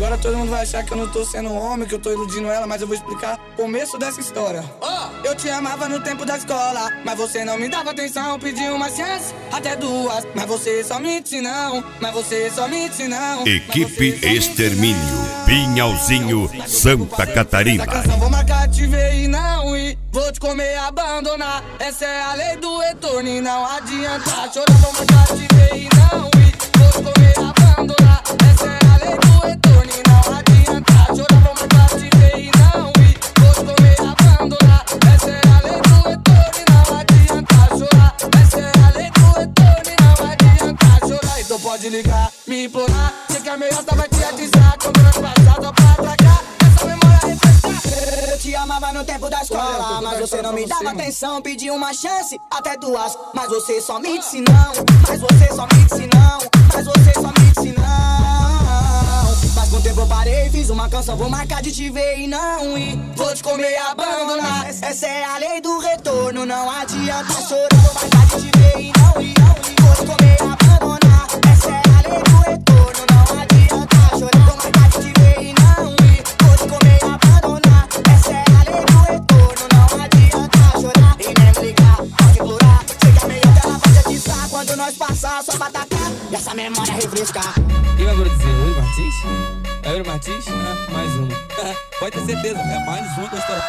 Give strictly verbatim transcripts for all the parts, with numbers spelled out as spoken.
Agora todo mundo vai achar que eu não tô sendo homem, que eu tô iludindo ela, mas eu vou explicar o começo dessa história. Oh! Eu te amava no tempo da escola, mas você não me dava atenção. Pedi uma chance, até duas, mas você só me disse não. Mas você só me disse não. Equipe Extermínio, Pinhalzinho, Santa Catarina. Essa canção vou marcar, te ver e não ir. Vou te comer e abandonar. Essa é a lei do retorno e não adianta chorar. Vou marcar, te ver e não ir. Vou te comer e abandonar. Essa é a lei do retorno e não adianta chorar. Vou marcar, te ver e não ir. Vou te comer e abandonar. Essa é a lei do retorno e não adianta chorar. Essa é a lei do retorno e não adianta chorar. Então pode ligar, me implorar. Sei que a meiota vai te atizar. Quando nós passar só pra atacar. Essa memória refrescar. Eu te amava no tempo da escola, mas você não me dava atenção. Pedi uma chance, até duas, mas você só me disse não. Mas você só me disse não. Mas você só me disse não. Mas com o tempo eu parei, fiz uma canção, vou marcar de te ver e não ir. Vou te comer e abandonar. Essa é a lei do retorno, não adianta chorar. Vou marcar de te ver e não ir. Vou te comer e abandonar. Essa é a lei do retorno, não adianta chorar. Vou marcar de te ver e não ir. Vou te comer e abandonar. Essa é a lei do retorno, não adianta chorar. E nem me ligar, pode implorar. Sei que a melhor dela vai te atiçar. Quando nós passar, só pra atacar e essa memória refrescar. Quem vai agora dizer? Yuri Martins? É Yuri Martins? Ah, mais uma. Pode ter certeza, é mais uma da história.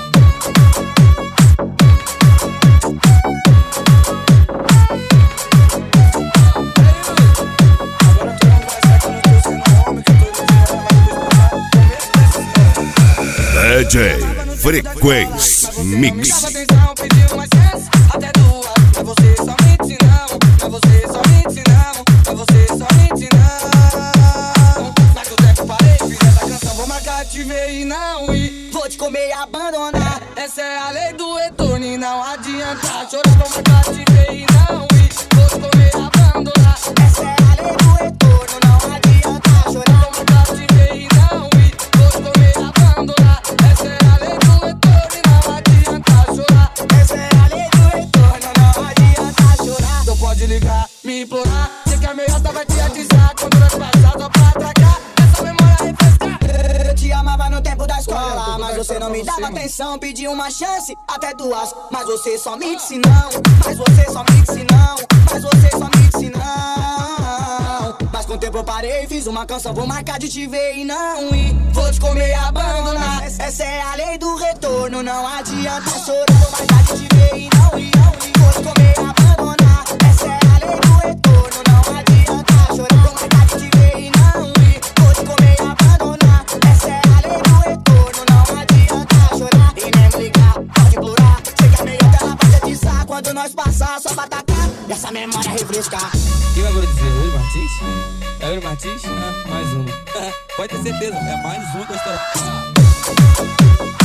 Agora todo mundo vai achar que eu não tô sendo homem, que eu tô iludindo ela, mas eu vou explicar o começo dessa história. D J Frequência Mix. Pedi uma chance, até duas, mas você só me disse não. Mas você só me disse não. Mas você só me disse não. Mas o tempo parei, fiz essa canção, vou marcar, te ver e não ir. Vou te comer e abandonar. Essa é a lei do retorno e não adianta chorar. Vou marcar, te ver e não ir. Vou te comer e abandonar. Essa é a lei do retorno, não adianta chorar. Vou marcar, te ver e não ir. Vou te comer e abandonar. Essa é a lei do retorno e não adianta chorar. Essa é a lei do retorno, não adianta chorar. Então pode ligar, me implorar. Sei que a meiota vai te atizar. Quando nós passar só pra atacar. Essa memória refrescar. Eu te amava no tempo da escola, mas você não me dava atenção. Pedi uma chance, até duas, mas você só me disse não. Mas você só me disse não. Mas você só me disse não. Mas com o tempo eu parei, fiz uma canção, vou marcar de te ver e não ir. Vou te comer e abandonar. Essa é a lei do retorno, não adianta chorar. Vou marcar de te ver e não ir. Vou te comer e abandonar. Essa é a lei do retorno, não adianta chorar. Vou marcar de te ver e não ir. Vou te comer e abandonar. Essa é a lei do retorno, não adianta chorar. E nem me ligar, pode implorar. Sei que a melhor dela vai te atiçar. Quando nós passar, só pra atacar e essa memória refrescar. Quem vai agora dizer? Yuri Martins? É Yuri Martins? Ah, mais uma. Pode ter certeza, é mais uma da história.